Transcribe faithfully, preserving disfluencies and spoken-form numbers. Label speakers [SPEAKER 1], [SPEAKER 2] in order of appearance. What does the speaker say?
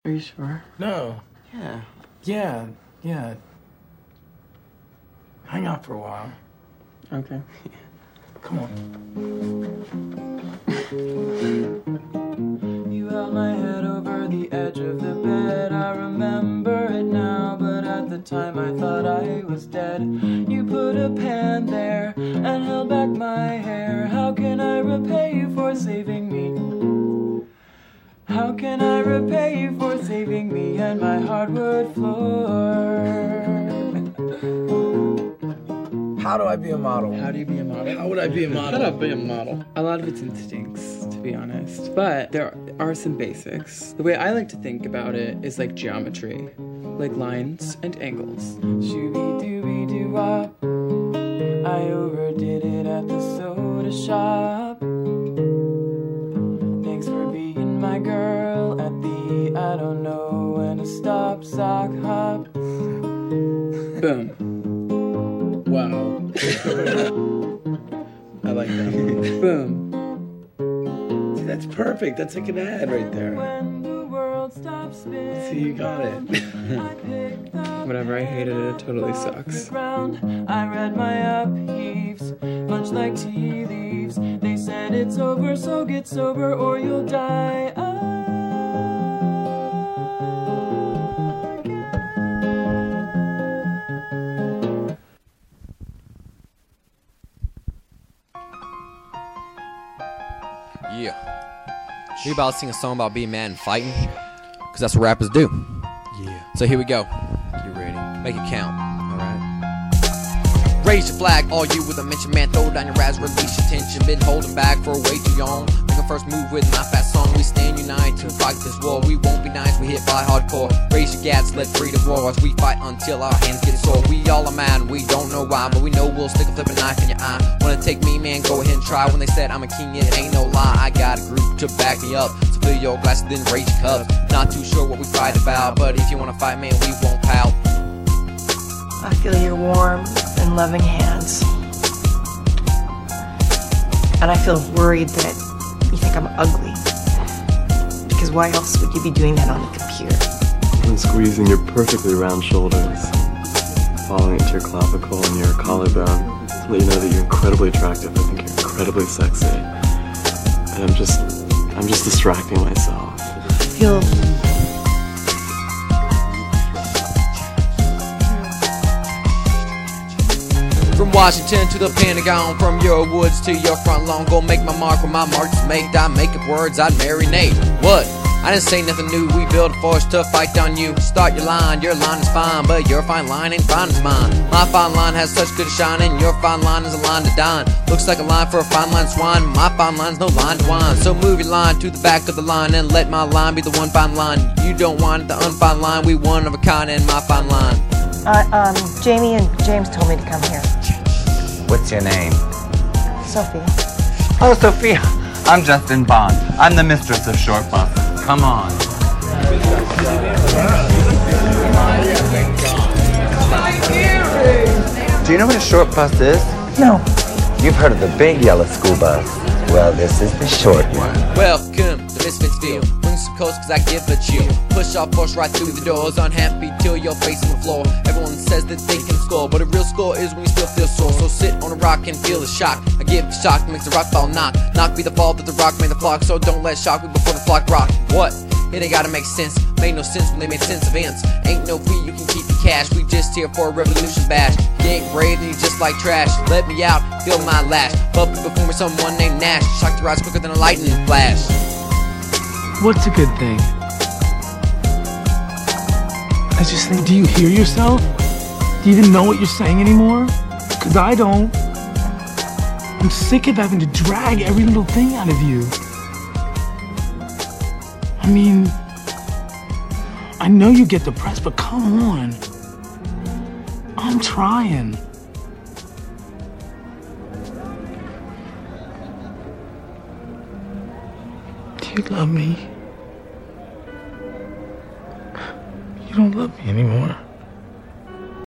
[SPEAKER 1] Are you sure?
[SPEAKER 2] No.
[SPEAKER 1] Yeah.
[SPEAKER 2] Yeah, yeah. Hang out for a while.
[SPEAKER 1] Okay.
[SPEAKER 2] Come on.
[SPEAKER 3] You held my head over the edge of the bed. I remember it now, but at the time I thought I was dead. You put a pan there and held back my hair. How can I repay you for saving me? How can I repay you for saving me and my hardwood floor?
[SPEAKER 2] How do I be a model?
[SPEAKER 1] How do you be a model?
[SPEAKER 2] How would I be a model?
[SPEAKER 1] How do I be a model? A lot of it's instincts, to be honest. But there are some basics. The way I like to think about it is like geometry, like lines and angles.
[SPEAKER 3] Shooby-dooby-doo-wop, I overdid it at the soda shop. Thanks for being my girl at the I don't know when to stop sock hop.
[SPEAKER 1] Boom.
[SPEAKER 2] Wow. I like that.
[SPEAKER 1] Boom.
[SPEAKER 2] See, that's perfect. That's like an ad right there.
[SPEAKER 3] When the world stops spinning,
[SPEAKER 2] See, you got it.
[SPEAKER 3] I picked up
[SPEAKER 1] Whatever, I hated it. It totally
[SPEAKER 3] off the
[SPEAKER 1] sucks.
[SPEAKER 3] ground. I read my upheaves, much like tea leaves. They said it's over, so get sober or you'll die.
[SPEAKER 4] Yeah. We about to sing a song about being mad and fighting, because that's what rappers do.
[SPEAKER 2] Yeah.
[SPEAKER 4] So here we go. You ready? Make it count. Alright. Raise your flag, all you with a mention, man. Throw down your razz, release your tension. Been holding back for way too long. Make a first move with my fast song. We stand united to fight this war. We won't be nice, we hit by hardcore. Raise your gats, let freedom roar as we fight until our hands get sore. We all are mad, we don't know why, but we know we'll stick a flipping knife in your eye. Wanna take me, man? Go ahead and try. When they said I'm a king, it ain't no lie. I got a group to back me up. So fill your glasses, then raise your cups. Not too sure what we fight about, but if you wanna fight, man, we won't pout.
[SPEAKER 5] I feel your warm and loving hands. And I feel worried that you think I'm ugly. Because why else would you be doing that on the computer?
[SPEAKER 6] I'm squeezing your perfectly round shoulders, falling into your clavicle and your collarbone to let you know that you're incredibly attractive. I think you're incredibly sexy. And I'm just, I'm just distracting myself.
[SPEAKER 5] I feel
[SPEAKER 4] From Washington to the Pentagon, from your woods to your front lawn, go make my mark when my mark is made. I make up words, I'd marinate. What? I didn't say nothing new, we build a force to fight on you. Start your line, your line is fine, but your fine line ain't fine as mine. My fine line has such good shine, and your fine line is a line to dine. Looks like a line for a fine line swine, my fine line's no line to whine. So move your line to the back of the line, and let my line be the one fine line. You don't want the unfine line, we one of a kind in my fine line.
[SPEAKER 5] Uh, um, Jamie and James told me to come here.
[SPEAKER 7] What's your name?
[SPEAKER 5] Sophie.
[SPEAKER 7] Oh, Sophia. I'm Justin Bond. I'm the mistress of Short Bus. Come on. Do you know what a short bus is?
[SPEAKER 5] No.
[SPEAKER 7] You've heard of the big yellow school bus. Well, this is the short one.
[SPEAKER 4] Welcome to Misfitsville. Bring some coast cause I give a chill. Push off force right through the doors. Unhappy till you're facing the floor. Everyone says that they can score, but a real score is when you still feel sore. So sit on a rock and feel the shock. I give the shock makes the rock fall knock. Knock be the fall that the rock made the flock. So don't let shock be before the flock rock. What? It ain't gotta make sense. Made no sense when they made sense of ants. Ain't no fee, you can keep the cash. We just here for a revolution bash. You ain't brave and you just like trash. Let me out, feel my lash. But before me someone named Nash. Shock the rise quicker than a lightning flash.
[SPEAKER 2] What's a good thing? I just think, do you hear yourself? Do you even know what you're saying anymore? Cause I don't. I'm sick of having to drag every little thing out of you. I mean, I know you get depressed, but come on. I'm trying. Do you love me? You don't love me anymore.